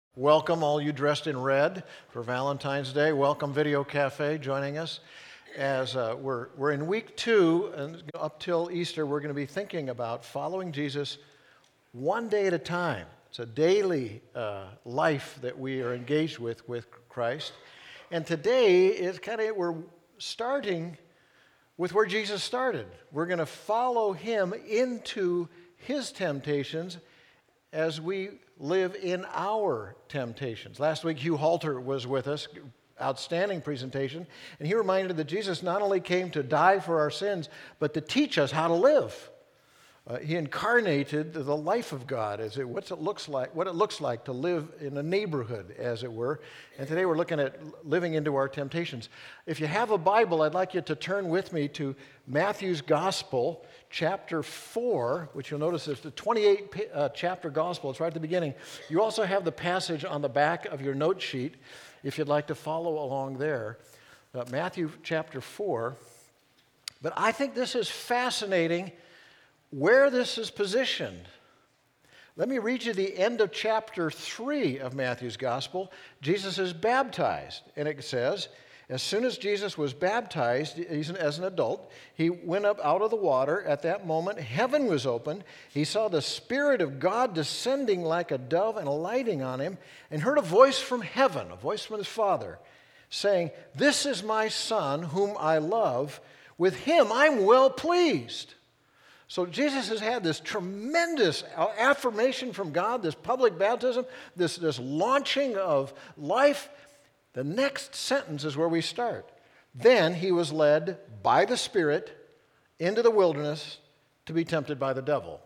Welcome, all you dressed in red for Valentine's Day. Welcome, Video Cafe, joining us as we're in week 2, and up till Easter, we're going to be thinking about following Jesus one day at a time. It's a daily life that we are engaged with Christ. And today is we're starting with where Jesus started. We're going to follow him into his temptations as we live in our temptations. Last week, Hugh Halter was with us, outstanding presentation, and he reminded that Jesus not only came to die for our sins, but to teach us how to live. He incarnated the life of God, what it looks like to live in a neighborhood, as it were. And today we're looking at living into our temptations. If you have a Bible, I'd like you to turn with me to Matthew's Gospel, chapter 4, which you'll notice is the 28-chapter Gospel. It's right at the beginning. You also have the passage on the back of your note sheet, if you'd like to follow along there. Matthew chapter 4. But I think this is fascinating where this is positioned. Let me read you the end of chapter 3 of Matthew's Gospel. Jesus is baptized, and it says, as soon as Jesus was baptized as an adult, he went up out of the water. At that moment, heaven was opened. He saw the Spirit of God descending like a dove and alighting on him, and heard a voice from heaven, a voice from his Father, saying, "This is my Son, whom I love. With him I'm well pleased." So Jesus has had this tremendous affirmation from God, this public baptism, this launching of life. The next sentence is where we start. Then he was led by the Spirit into the wilderness to be tempted by the devil.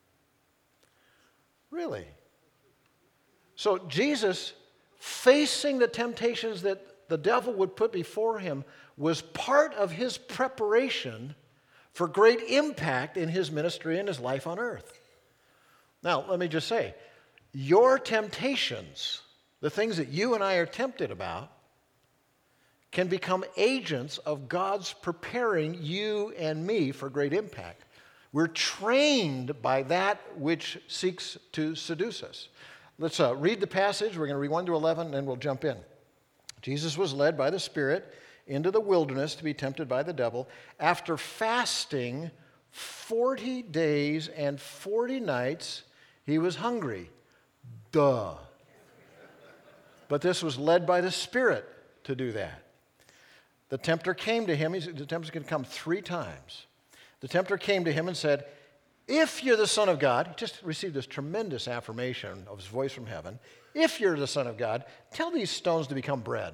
Really? So Jesus, facing the temptations that the devil would put before him, was part of his preparation for great impact in his ministry and his life on earth. Now, let me just say, your temptations, the things that you and I are tempted about, can become agents of God's preparing you and me for great impact. We're trained by that which seeks to seduce us. Let's read the passage. We're going to read 1 to 11, and then we'll jump in. Jesus was led by the Spirit into the wilderness to be tempted by the devil. After fasting 40 days and 40 nights, he was hungry. Duh. But this was led by the Spirit to do that. The tempter came to him. The tempter's going to come 3 times. The tempter came to him and said, "If you're the Son of God," he just received this tremendous affirmation of his voice from heaven, "if you're the Son of God, tell these stones to become bread."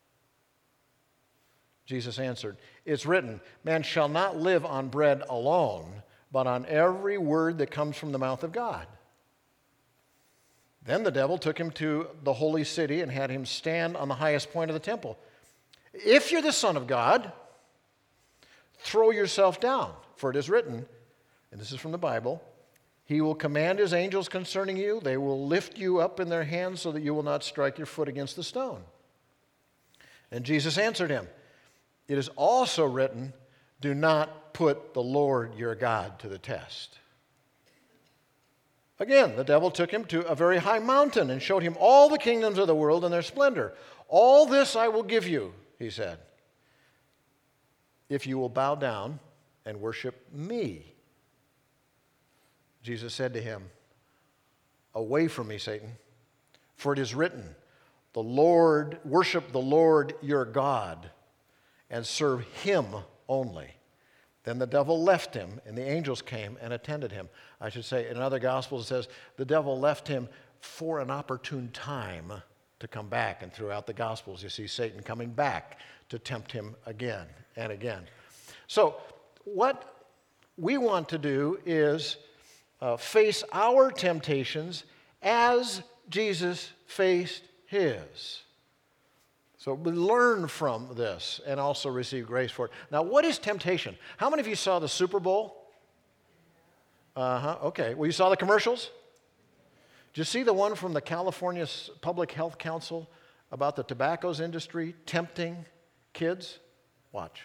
Jesus answered, "It's written, man shall not live on bread alone, but on every word that comes from the mouth of God." Then the devil took him to the holy city and had him stand on the highest point of the temple. "If you're the Son of God, throw yourself down, for it is written," and this is from the Bible, "He will command his angels concerning you. They will lift you up in their hands so that you will not strike your foot against the stone." And Jesus answered him, "It is also written, do not put the Lord your God to the test." Again, the devil took him to a very high mountain and showed him all the kingdoms of the world and their splendor. "All this I will give you," he said, "if you will bow down and worship me." Jesus said to him, "Away from me, Satan, for it is written, worship the Lord your God and serve him only." Then the devil left him, and the angels came and attended him. I should say, in other Gospels it says, the devil left him for an opportune time to come back. And throughout the Gospels, you see Satan coming back to tempt him again and again. So what we want to do is face our temptations as Jesus faced his. So we learn from this and also receive grace for it. Now, what is temptation? How many of you saw the Super Bowl? Okay. Well, you saw the commercials? Did you see the one from the California Public Health Council about the tobacco industry tempting kids? Watch.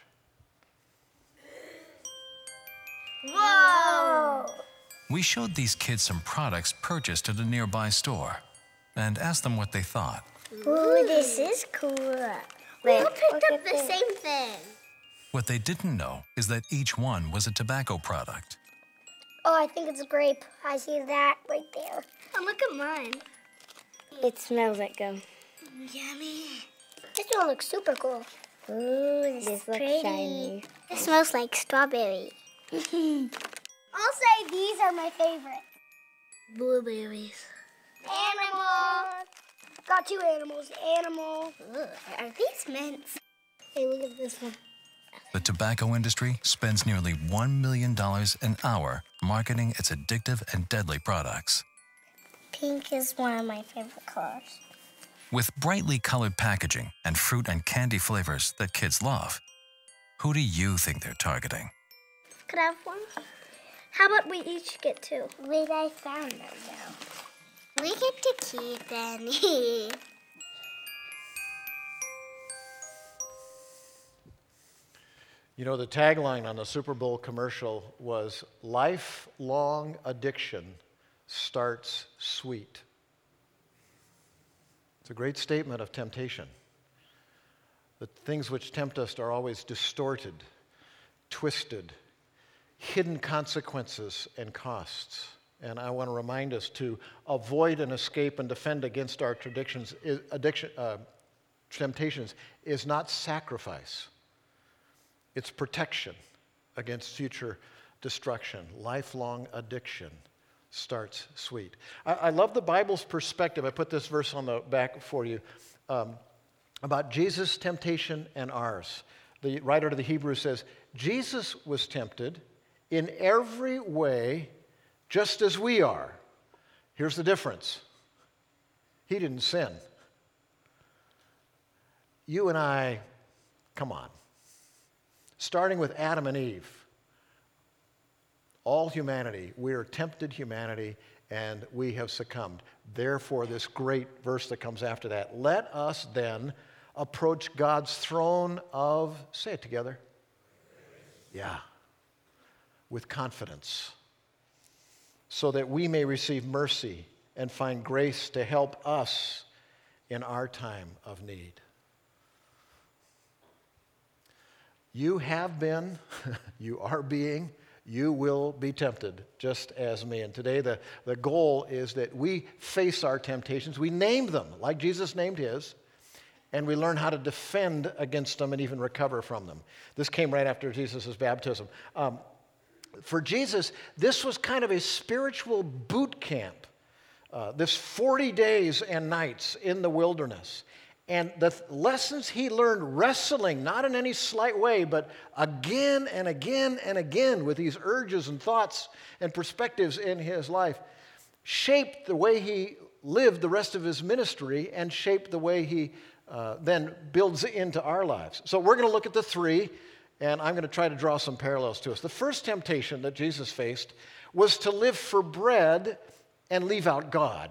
Whoa! We showed these kids some products purchased at a nearby store. and asked them what they thought. Ooh, this is cool. We all picked up the same thing. What they didn't know is that each one was a tobacco product. Oh, I think it's a grape. I see that right there. Oh, look at mine. It smells like gum. Yummy. This one looks super cool. Ooh, this is pretty. Shiny. It smells like strawberry. I'll say these are my favorite. Blueberries. Animal. Got two animals. Animal. Ugh, are these mints? Hey, look at this one. The tobacco industry spends nearly $1 million an hour marketing its addictive and deadly products. Pink is one of my favorite colors. With brightly colored packaging and fruit and candy flavors that kids love, who do you think they're targeting? Could I have one? How about we each get two? Wait, I found them now. We get to keep any. You know, the tagline on the Super Bowl commercial was, "Lifelong addiction starts sweet." It's a great statement of temptation. The things which tempt us are always distorted, twisted, hidden consequences and costs. And I want to remind us to avoid and escape and defend against our temptations is not sacrifice. It's protection against future destruction. Lifelong addiction starts sweet. I love the Bible's perspective. I put this verse on the back for you about Jesus' temptation and ours. The writer to the Hebrews says, Jesus was tempted in every way just as we are. Here's the difference. He didn't sin. You and I, come on. Starting with Adam and Eve, all humanity, we are tempted humanity, and we have succumbed. Therefore, this great verse that comes after that, let us then approach God's throne of, say it together. Yeah. With confidence, so that we may receive mercy and find grace to help us in our time of need. You have been, you are being, you will be tempted, just as me. And today the goal is that we face our temptations, we name them, like Jesus named his, and we learn how to defend against them and even recover from them. This came right after Jesus' baptism. For Jesus, this was kind of a spiritual boot camp, this 40 days and nights in the wilderness. And the lessons he learned wrestling, not in any slight way, but again and again and again with these urges and thoughts and perspectives in his life, shaped the way he lived the rest of his ministry and shaped the way he then builds into our lives. So we're going to look at the three, and I'm going to try to draw some parallels to us. The first temptation that Jesus faced was to live for bread and leave out God.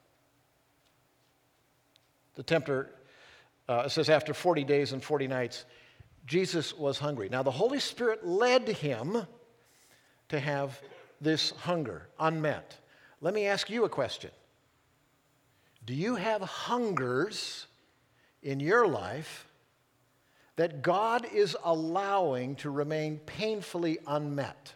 The tempter, it says after 40 days and 40 nights, Jesus was hungry. Now the Holy Spirit led him to have this hunger unmet. Let me ask you a question. Do you have hungers in your life that God is allowing to remain painfully unmet?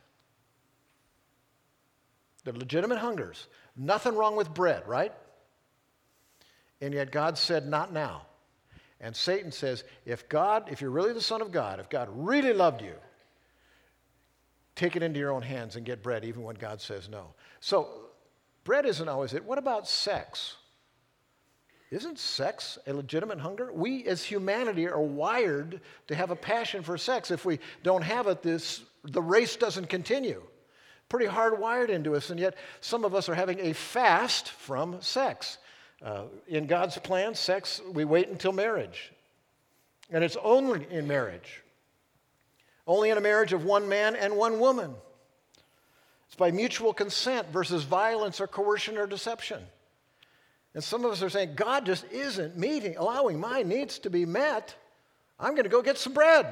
They're legitimate hungers. Nothing wrong with bread, right? And yet God said, not now. And Satan says, if you're really the Son of God, if God really loved you, take it into your own hands and get bread, even when God says no. So bread isn't always it. What about sex? Isn't sex a legitimate hunger? We as humanity are wired to have a passion for sex. If we don't have it, the race doesn't continue. Pretty hardwired into us, and yet some of us are having a fast from sex. In God's plan, sex, we wait until marriage. And it's only in marriage. Only in a marriage of one man and one woman. It's by mutual consent versus violence or coercion or deception. And some of us are saying, God just isn't allowing my needs to be met. I'm going to go get some bread.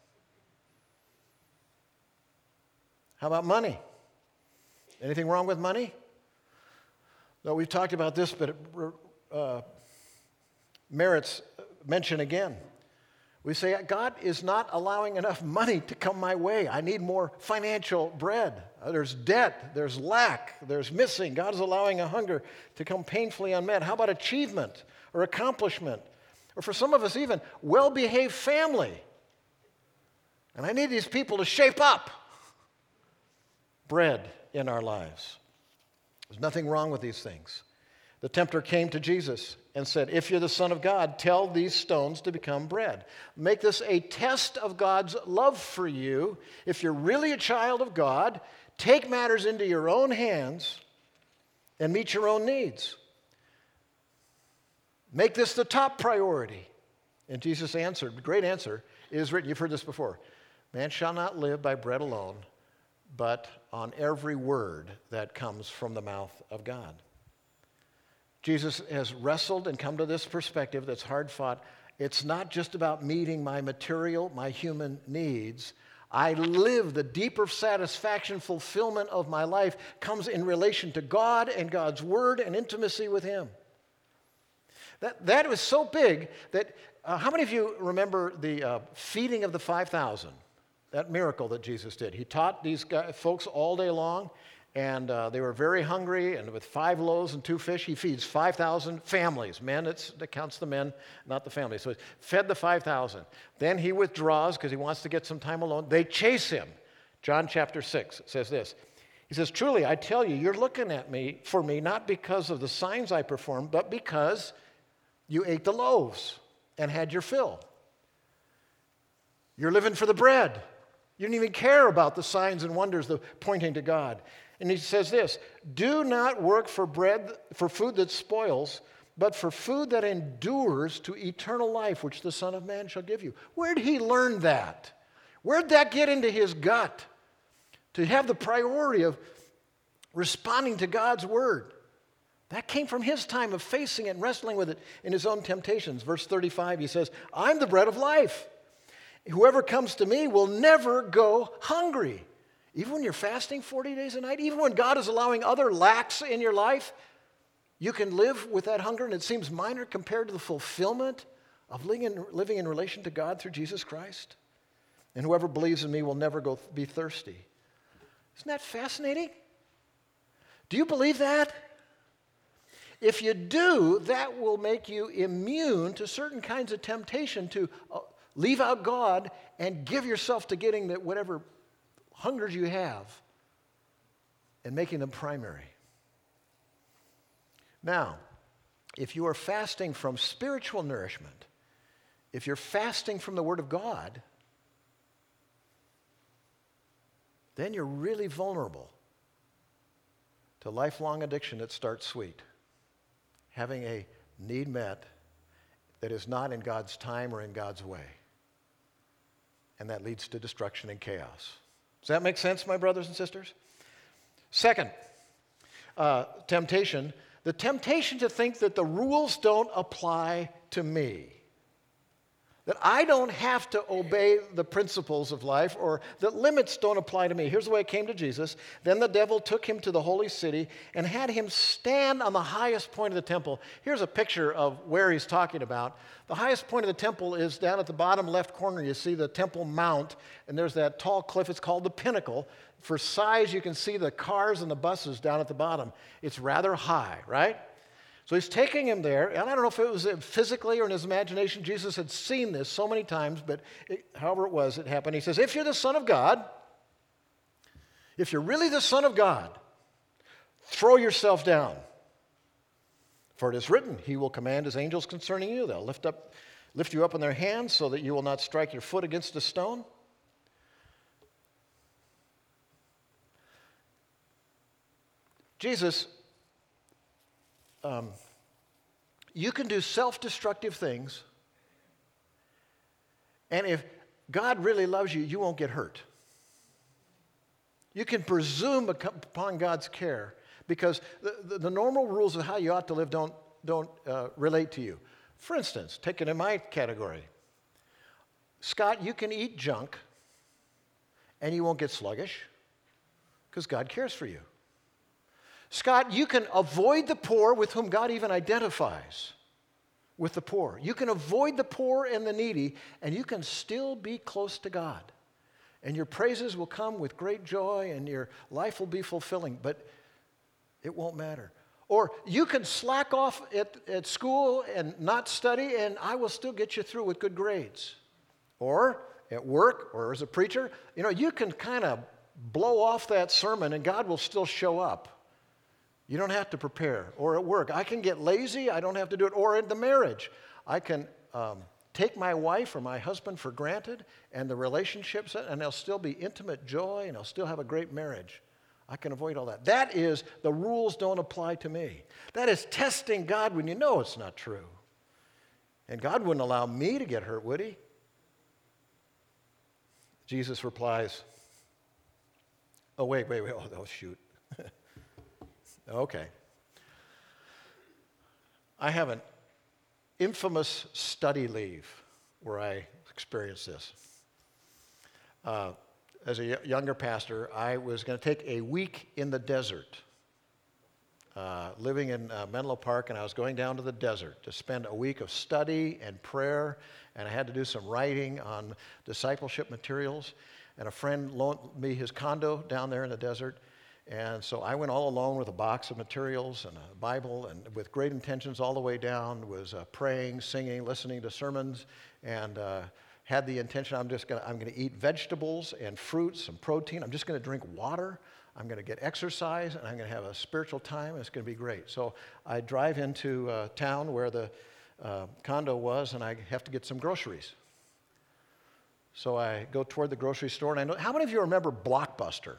How about money? Anything wrong with money? No, we've talked about this, but merits mention again. We say, God is not allowing enough money to come my way. I need more financial bread. There's debt, there's lack, there's missing. God is allowing a hunger to come painfully unmet. How about achievement or accomplishment? Or for some of us even, well-behaved family. And I need these people to shape up. Bread in our lives. There's nothing wrong with these things. The tempter came to Jesus and said, if you're the Son of God, tell these stones to become bread. Make this a test of God's love for you. If you're really a child of God, take matters into your own hands and meet your own needs. Make this the top priority. And Jesus answered, great answer, it is written, you've heard this before, man shall not live by bread alone, but on every word that comes from the mouth of God. Jesus has wrestled and come to this perspective that's hard fought. It's not just about meeting my material, my human needs. I live the deeper satisfaction, fulfillment of my life comes in relation to God and God's word and intimacy with Him. That was so big that, how many of you remember the feeding of the 5,000? That miracle that Jesus did. He taught these folks all day long, and they were very hungry, and with 5 loaves and 2 fish, he feeds 5,000 families. Men, that counts the men, not the families. So he fed the 5,000. Then he withdraws because he wants to get some time alone. They chase him. John chapter 6 says this. He says, truly, I tell you, you're looking at me, for me, not because of the signs I perform, but because you ate the loaves and had your fill. You're living for the bread. You didn't even care about the signs and wonders pointing to God. And he says this, do not work for bread, for food that spoils, but for food that endures to eternal life, which the Son of Man shall give you. Where did he learn that? Where did that get into his gut? To have the priority of responding to God's word. That came from his time of facing it and wrestling with it in his own temptations. Verse 35, he says, I'm the bread of life. Whoever comes to me will never go hungry. Even when you're fasting 40 days a night, even when God is allowing other lacks in your life, you can live with that hunger, and it seems minor compared to the fulfillment of living in relation to God through Jesus Christ. And whoever believes in me will never be thirsty. Isn't that fascinating? Do you believe that? If you do, that will make you immune to certain kinds of temptation to leave out God and give yourself to getting whatever hungers you have and making them primary. Now, if you are fasting from spiritual nourishment, if you're fasting from the Word of God, then you're really vulnerable to lifelong addiction that starts sweet. Having a need met that is not in God's time or in God's way. And that leads to destruction and chaos. Does that make sense, my brothers and sisters? Second, temptation. The temptation to think that the rules don't apply to me. That I don't have to obey the principles of life, or that limits don't apply to me. Here's the way it came to Jesus. Then the devil took him to the holy city and had him stand on the highest point of the temple. Here's a picture of where he's talking about. The highest point of the temple is down at the bottom left corner. You see the Temple Mount, and there's that tall cliff. It's called the Pinnacle. For size, you can see the cars and the buses down at the bottom. It's rather high, right? So he's taking him there, and I don't know if it was physically or in his imagination. Jesus had seen this so many times, but however it was, it happened. He says, if you're the Son of God, if you're really the Son of God, throw yourself down. For it is written, he will command his angels concerning you. They'll lift you up in their hands so that you will not strike your foot against a stone. Jesus, you can do self-destructive things, and if God really loves you, you won't get hurt. You can presume upon God's care because the normal rules of how you ought to live don't relate to you. For instance, take it in my category. Scott, you can eat junk and you won't get sluggish because God cares for you. Scott, you can avoid the poor with whom God even identifies with the poor. You can avoid the poor and the needy, and you can still be close to God. And your praises will come with great joy, and your life will be fulfilling, but it won't matter. Or you can slack off at school and not study, and I will still get you through with good grades. Or at work, or as a preacher, you can kind of blow off that sermon, and God will still show up. You don't have to prepare. Or at work, I can get lazy, I don't have to do it. Or in the marriage, I can take my wife or my husband for granted, and the relationships, and there'll still be intimate joy, and I'll still have a great marriage. I can avoid all that. That is, the rules don't apply to me. That is testing God when you know it's not true. And God wouldn't allow me to get hurt, would he? Jesus replies, wait, oh shoot. Okay. I have an infamous study leave where I experienced this. As a younger pastor, I was going to take a week in the desert, living in Menlo Park, and I was going down to the desert to spend a week of study and prayer, and I had to do some writing on discipleship materials, and a friend loaned me his condo down there in the desert. And so I went all alone with a box of materials and a Bible, and with great intentions all the way down, was praying, singing, listening to sermons, and had the intention I'm going to eat vegetables and fruits and protein. I'm just going to drink water. I'm going to get exercise, and I'm going to have a spiritual time, and it's going to be great. So I drive into town where the condo was, and I have to get some groceries. So I go toward the grocery store, and I know, how many of you remember Blockbuster?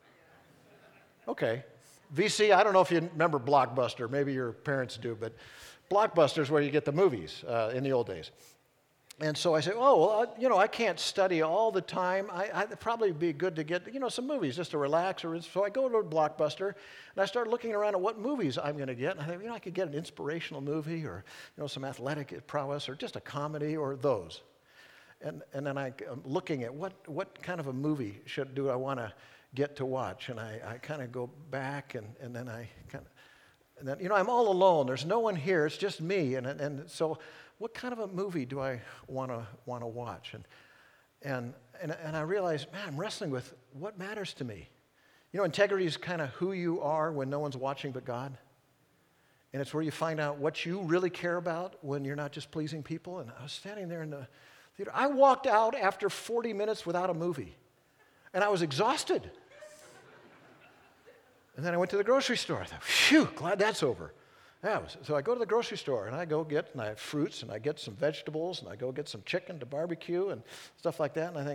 Okay. VC, I don't know if you remember Blockbuster. Maybe your parents do, but Blockbuster is where you get the movies in the old days. And so I say, I can't study all the time. It'd probably be good to get, some movies just to relax. So I go to Blockbuster, and I start looking around at what movies I'm going to get. And I think, I could get an inspirational movie, or, some athletic prowess, or just a comedy, or those. And then I'm looking at what kind of a movie do I want to get to watch, and I kind of go back, and then I'm all alone. There's no one here. It's just me, and so what kind of a movie do I want to watch? And I realize, man, I'm wrestling with what matters to me. Integrity is kind of who you are when no one's watching but God, and it's where you find out what you really care about when you're not just pleasing people. And I was standing there in the theater. I walked out after 40 minutes without a movie, and I was exhausted. And then I went to the grocery store. I thought, phew, glad that's over. So I go to the grocery store, and I have fruits, and I get some vegetables, and I go get some chicken to barbecue and stuff like that. And I think,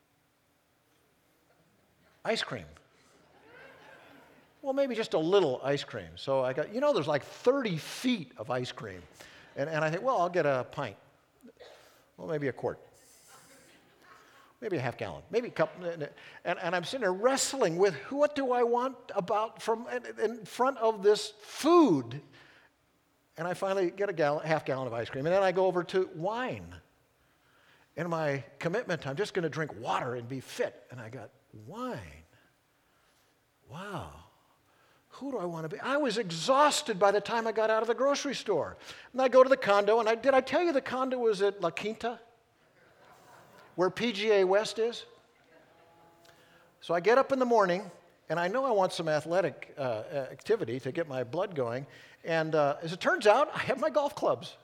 ice cream. Well, maybe just a little ice cream. So I got, there's like 30 feet of ice cream. And I think, well, I'll get a pint. Well, maybe a quart. Maybe a half gallon, maybe a cup, and I'm sitting there wrestling with what do I want from in front of this food, and I finally get half gallon of ice cream, and then I go over to wine. In my commitment, I'm just going to drink water and be fit, and I got wine. Wow, who do I want to be? I was exhausted by the time I got out of the grocery store, and I go to the condo, and did I tell you the condo was at La Quinta? Where PGA West is. So I get up in the morning, and I know I want some athletic activity to get my blood going, and as it turns out, I have my golf clubs.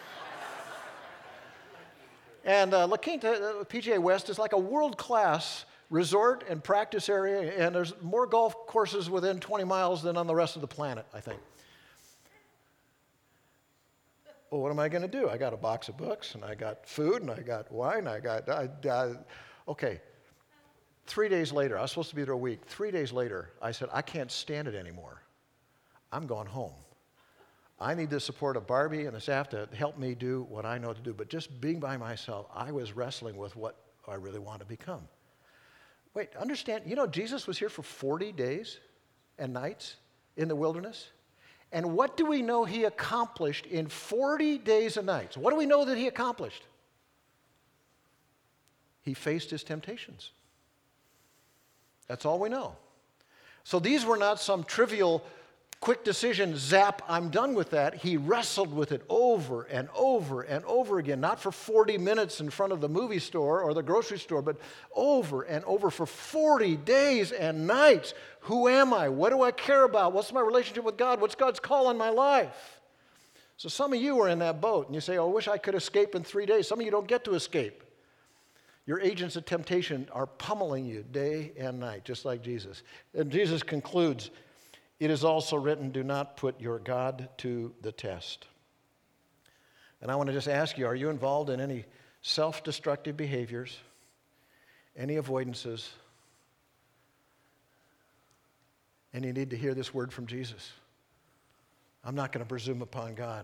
And La Quinta, PGA West, is like a world-class resort and practice area, and there's more golf courses within 20 miles than on the rest of the planet, I think. Well, what am I going to do? I got a box of books, and I got food, and I got wine, okay. 3 days later, I was supposed to be there a week. 3 days later, I said, I can't stand it anymore. I'm going home. I need the support of Barbie and the staff to help me do what I know to do. But just being by myself, I was wrestling with what I really want to become. Wait, understand, Jesus was here for 40 days and nights in the wilderness. And what do we know he accomplished in 40 days and nights? What do we know that he accomplished? He faced his temptations. That's all we know. So these were not some trivial quick decision, zap, I'm done with that. He wrestled with it over and over and over again, not for 40 minutes in front of the movie store or the grocery store, but over and over for 40 days and nights. Who am I? What do I care about? What's my relationship with God? What's God's call on my life? So some of you are in that boat, and you say, oh, I wish I could escape in 3 days. Some of you don't get to escape. Your agents of temptation are pummeling you day and night, just like Jesus. And Jesus concludes, it is also written, do not put your God to the test. And I want to just ask you, are you involved in any self-destructive behaviors, any avoidances? And you need to hear this word from Jesus. I'm not going to presume upon God.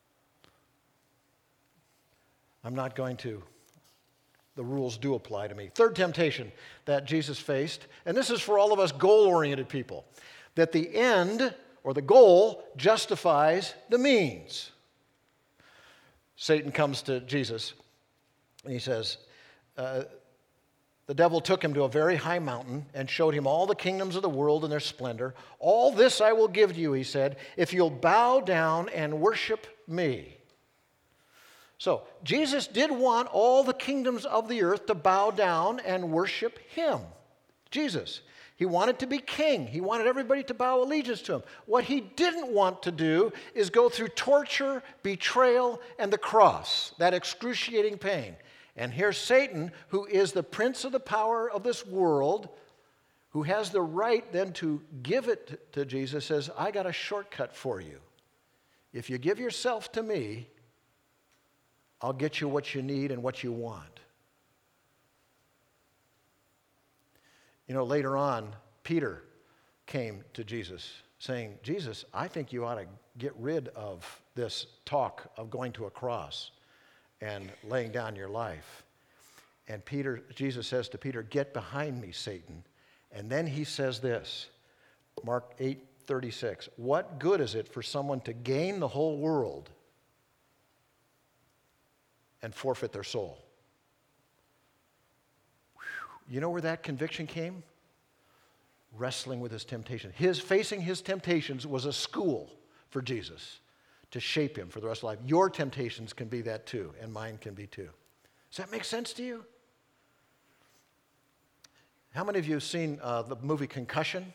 I'm not going to. The rules do apply to me. Third temptation that Jesus faced, and this is for all of us goal-oriented people, that the end or the goal justifies the means. Satan comes to Jesus and he says, the devil took him to a very high mountain and showed him all the kingdoms of the world and their splendor. All this I will give you, he said, if you'll bow down and worship me. So Jesus did want all the kingdoms of the earth to bow down and worship him, Jesus. He wanted to be king. He wanted everybody to bow allegiance to him. What he didn't want to do is go through torture, betrayal, and the cross, that excruciating pain. And here's Satan, who is the prince of the power of this world, who has the right then to give it to Jesus, says, I got a shortcut for you. If you give yourself to me, I'll get you what you need and what you want. You know, later on, Peter came to Jesus saying, Jesus, I think you ought to get rid of this talk of going to a cross and laying down your life. And Jesus says to Peter, get behind me, Satan. And then he says this, Mark 8:36, what good is it for someone to gain the whole world and forfeit their soul? Whew. You know where that conviction came? Wrestling with his temptation. Facing his temptations was a school for Jesus to shape him for the rest of life. Your temptations can be that too, and mine can be too. Does that make sense to you? How many of you have seen the movie Concussion?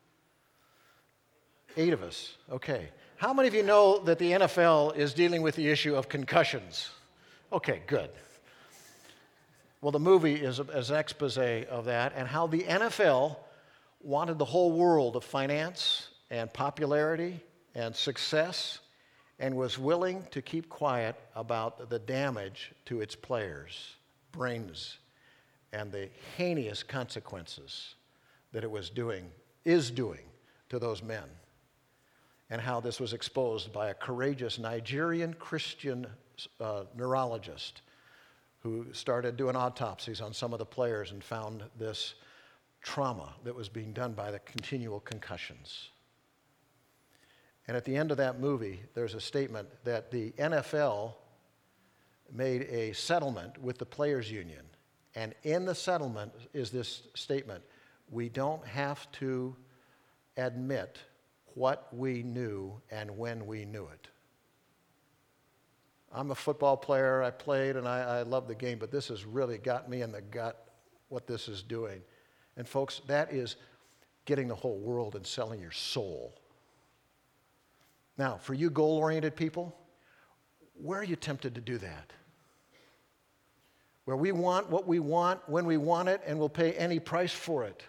8 of us. Okay. How many of you know that the NFL is dealing with the issue of concussions? Okay, good. Well, the movie is an expose of that and how the NFL wanted the whole world of finance and popularity and success and was willing to keep quiet about the damage to its players' brains and the heinous consequences that it is doing to those men, and how this was exposed by a courageous Nigerian Christian neurologist who started doing autopsies on some of the players and found this trauma that was being done by the continual concussions. And at the end of that movie, there's a statement that the NFL made a settlement with the players' union. And in the settlement is this statement, we don't have to admit what we knew and when we knew it. I'm a football player, I played, and I love the game, but this has really got me in the gut, what this is doing. And folks, that is getting the whole world and selling your soul. Now, for you goal-oriented people, where are you tempted to do that? Where we want what we want, when we want it, and we'll pay any price for it.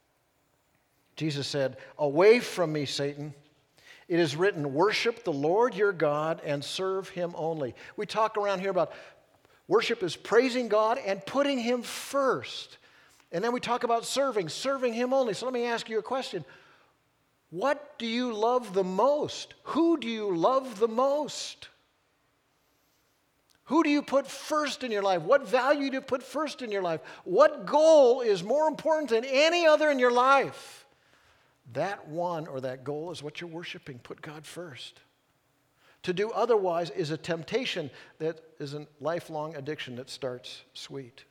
Jesus said, away from me, Satan. It is written, worship the Lord your God and serve him only. We talk around here about worship is praising God and putting him first. And then we talk about serving him only. So let me ask you a question. What do you love the most? Who do you love the most? Who do you put first in your life? What value do you put first in your life? What goal is more important than any other in your life? That one or that goal is what you're worshiping. Put God first. To do otherwise is a temptation that is a lifelong addiction that starts sweet.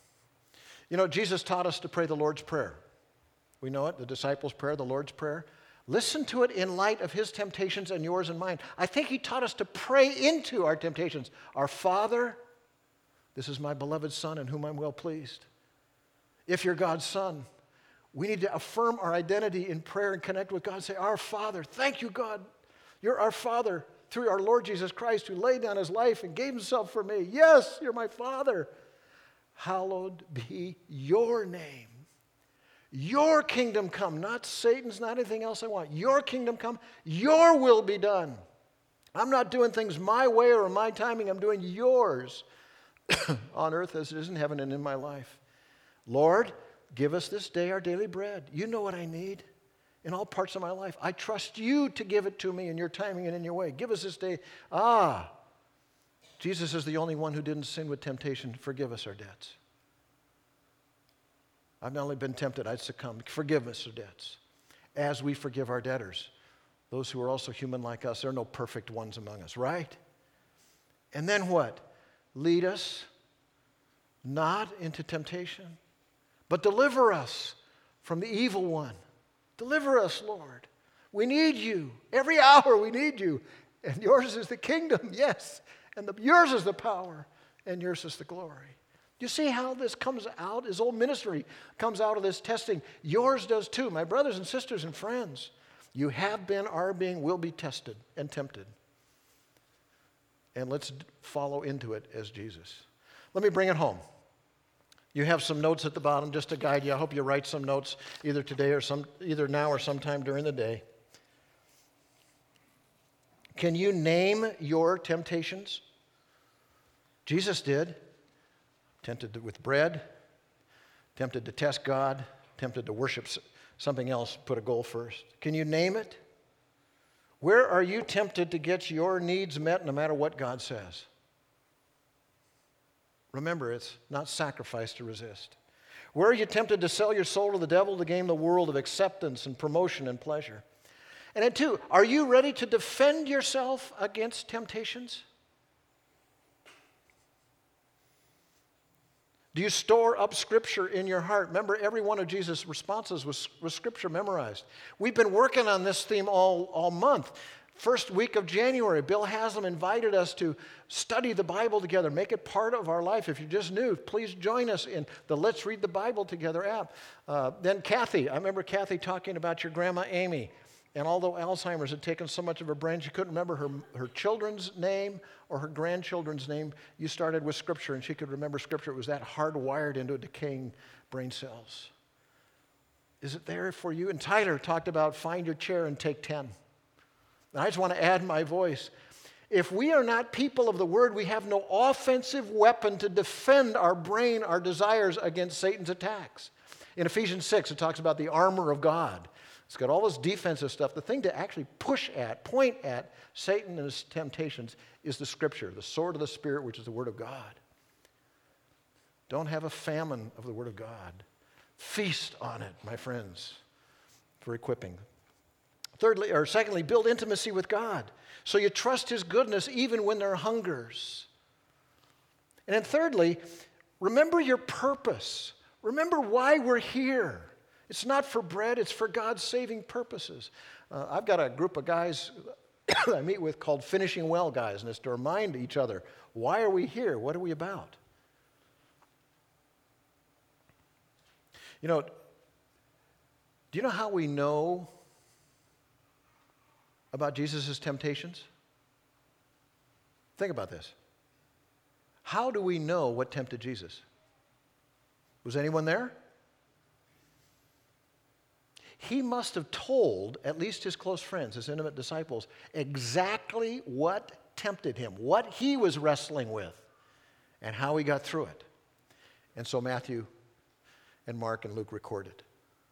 You know, Jesus taught us to pray the Lord's Prayer. We know it, the disciples' prayer, the Lord's Prayer. Listen to it in light of his temptations and yours and mine. I think he taught us to pray into our temptations. Our Father, this is my beloved Son in whom I'm well pleased. If you're God's son, we need to affirm our identity in prayer and connect with God. Say, our Father, thank you, God. You're our Father through our Lord Jesus Christ, who laid down his life and gave himself for me. Yes, you're my Father. Hallowed be your name. Your kingdom come, not Satan's, not anything else I want. Your kingdom come, your will be done. I'm not doing things my way or my timing. I'm doing yours on earth as it is in heaven and in my life. Lord, give us this day our daily bread. You know what I need in all parts of my life. I trust you to give it to me in your timing and in your way. Give us this day. Jesus is the only one who didn't sin with temptation. Forgive us our debts. I've not only been tempted, I'd succumbed. Forgive us our debts as we forgive our debtors. Those who are also human like us. There are no perfect ones among us, right? And then what? Lead us not into temptation, but deliver us from the evil one. Deliver us, Lord. We need you. Every hour we need you. And yours is the kingdom, yes. And yours is the power, and yours is the glory. You see how this comes out? His whole ministry comes out of this testing. Yours does too. My brothers and sisters and friends, you have been, are being, will be tested and tempted. And let's follow into it as Jesus. Let me bring it home. You have some notes at the bottom just to guide you. I hope you write some notes either today or either now or sometime during the day. Can you name your temptations? Jesus did. Tempted with bread, tempted to test God, tempted to worship something else, put a goal first. Can you name it? Where are you tempted to get your needs met no matter what God says? Remember, it's not sacrifice to resist. Where are you tempted to sell your soul to the devil to gain the world of acceptance and promotion and pleasure? And then two, are you ready to defend yourself against temptations? Do you store up Scripture in your heart? Remember, every one of Jesus' responses was Scripture memorized. We've been working on this theme all month. First week of January, Bill Haslam invited us to study the Bible together, make it part of our life. If you're just new, please join us in the Let's Read the Bible Together app. Then Kathy, I remember Kathy talking about your grandma Amy. And although Alzheimer's had taken so much of her brain, she couldn't remember her children's name or her grandchildren's name. You started with Scripture, and she could remember Scripture. It was that hardwired into decaying brain cells. Is it there for you? And Tyler talked about find your chair and take 10. And I just want to add my voice. If we are not people of the Word, we have no offensive weapon to defend our brain, our desires against Satan's attacks. In Ephesians 6, it talks about the armor of God. It's got all this defensive stuff. The thing to actually push at, point at Satan and his temptations is the Scripture, the sword of the Spirit, which is the Word of God. Don't have a famine of the Word of God. Feast on it, my friends, for equipping. Secondly, build intimacy with God. So you trust His goodness even when there are hungers. And then thirdly, remember your purpose. Remember why we're here. It's not for bread, it's for God's saving purposes. I've got a group of guys I meet with called Finishing Well guys, and it's to remind each other, why are we here? What are we about? You know, do you know how we know about Jesus' temptations? Think about this. How do we know what tempted Jesus? Was anyone there? He must have told at least his close friends, his intimate disciples, exactly what tempted him, what he was wrestling with, and how he got through it. And so Matthew and Mark and Luke recorded.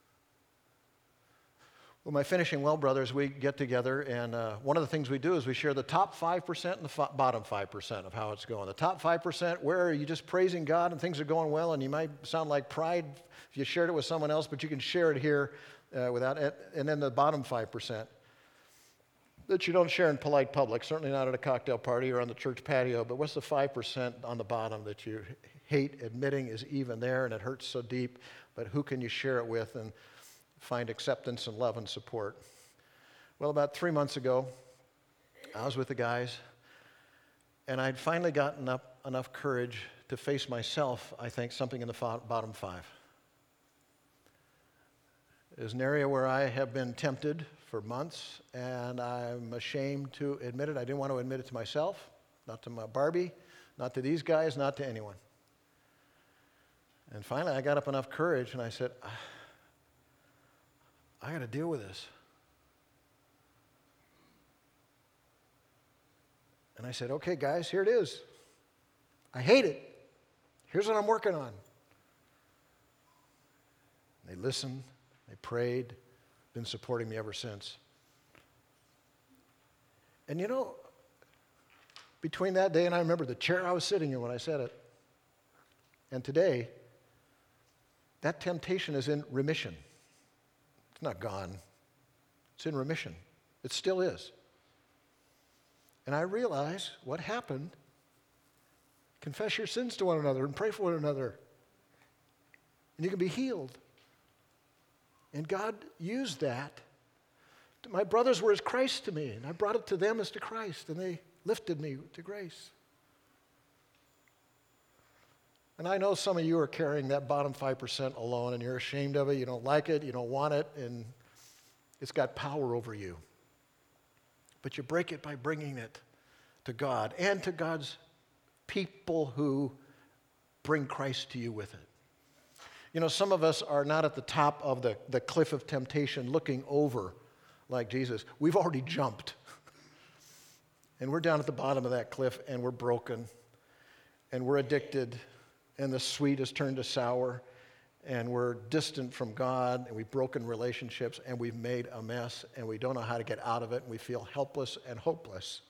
Well, my Finishing Well brothers, we get together, and one of the things we do is we share the top 5% and the bottom 5% of how it's going. The top 5%, where are you just praising God and things are going well, and you might sound like pride if you shared it with someone else, but you can share it here without it. And then the bottom 5% that you don't share in polite public, certainly not at a cocktail party or on the church patio, but what's the 5% on the bottom that you hate admitting is even there and it hurts so deep, but who can you share it with and find acceptance and love and support? Well, about 3 months ago, I was with the guys, and I'd finally gotten up enough courage to face myself, I think, something in the bottom 5. It was an area where I have been tempted for months, and I'm ashamed to admit it. I didn't want to admit it to myself, not to my Barbie, not to these guys, not to anyone. And finally, I got up enough courage, and I said, I got to deal with this. And I said, okay, guys, here it is. I hate it. Here's what I'm working on. They listened. They prayed. Been supporting me ever since. And you know, between that day and I remember the chair I was sitting in when I said it, and today, that temptation is in remission. It's not gone. It's in remission. It still is. And I realize what happened. Confess your sins to one another and pray for one another. And you can be healed. And God used that. My brothers were as Christ to me, and I brought it to them as to Christ, and they lifted me to grace. And I know some of you are carrying that bottom 5% alone, and you're ashamed of it, you don't like it, you don't want it, and it's got power over you. But you break it by bringing it to God and to God's people who bring Christ to you with it. You know, some of us are not at the top of the cliff of temptation looking over like Jesus. We've already jumped. And we're down at the bottom of that cliff, and we're broken, and we're addicted, and the sweet has turned to sour, and we're distant from God, and we've broken relationships, and we've made a mess, and we don't know how to get out of it, and we feel helpless and hopeless.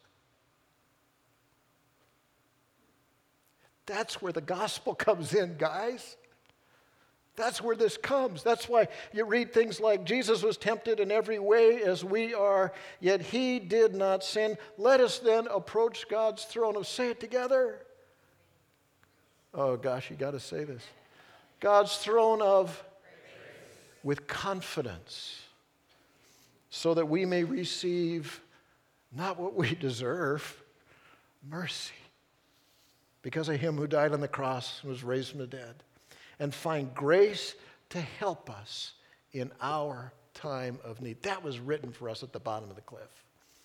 That's where the gospel comes in, guys. That's where this comes. That's why you read things like, Jesus was tempted in every way as we are, yet he did not sin. Let us then approach God's throne of, say it together. Oh gosh, you got to say this. God's throne of, with confidence, so that we may receive not what we deserve, mercy, because of him who died on the cross and was raised from the dead, and find grace to help us in our time of need. That was written for us at the bottom of the cliff.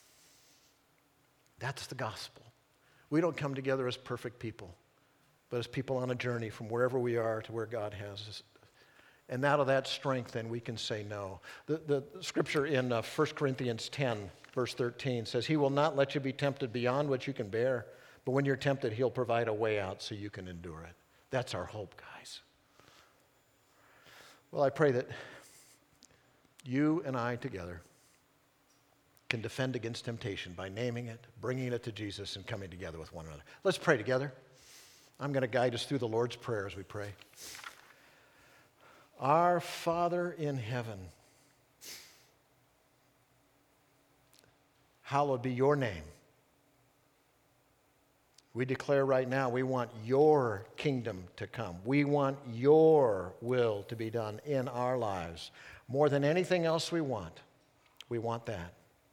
That's the gospel. We don't come together as perfect people, but as people on a journey from wherever we are to where God has us. And out of that strength, then, we can say no. The scripture in 1 Corinthians 10, verse 13 says, he will not let you be tempted beyond what you can bear, but when you're tempted, he'll provide a way out so you can endure it. That's our hope, guys. Well, I pray that you and I together can defend against temptation by naming it, bringing it to Jesus, and coming together with one another. Let's pray together. I'm going to guide us through the Lord's Prayer as we pray. Our Father in heaven, hallowed be your name. We declare right now we want your kingdom to come. We want your will to be done in our lives. More than anything else we want that.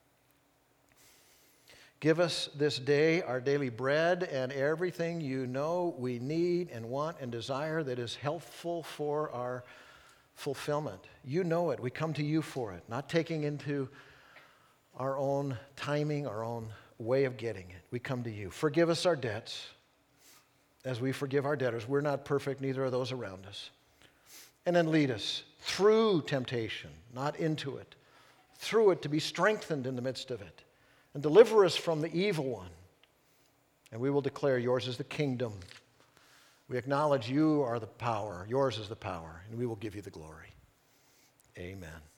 Give us this day our daily bread and everything you know we need and want and desire that is helpful for our fulfillment. You know it. We come to you for it, not taking into our own timing, our own way of getting it. We come to you. Forgive us our debts as we forgive our debtors. We're not perfect, neither are those around us. And then lead us through temptation, not into it, through it to be strengthened in the midst of it. And deliver us from the evil one. And we will declare yours is the kingdom. We acknowledge you are the power. Yours is the power. And we will give you the glory. Amen.